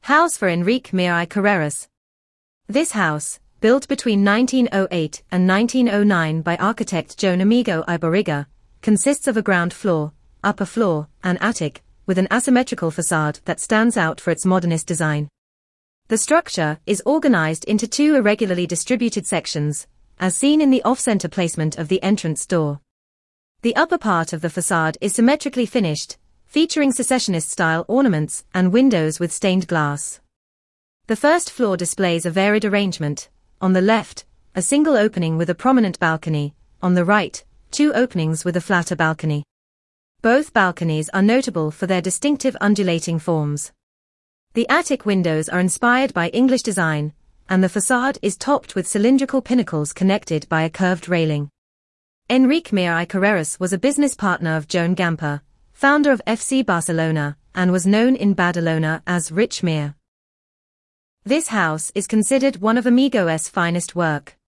House for Enrique Mir y Carreras. This house, built between 1908 and 1909 by architect Joan Amigo y Barriga, consists of a ground floor, upper floor, and attic, with an asymmetrical facade that stands out for its modernist design. The structure is organized into two irregularly distributed sections, as seen in the off-center placement of the entrance door. The upper part of the facade is symmetrically finished, featuring secessionist-style ornaments and windows with stained glass. The first floor displays a varied arrangement. On the left, a single opening with a prominent balcony, on the right, two openings with a flatter balcony. Both balconies are notable for their distinctive undulating forms. The attic windows are inspired by English design, and the facade is topped with cylindrical pinnacles connected by a curved railing. Enrique Mir y Carreras was a business partner of Joan Gamper, founder of FC Barcelona, and was known in Badalona as Rich Mir. This house is considered one of Amigo's finest work.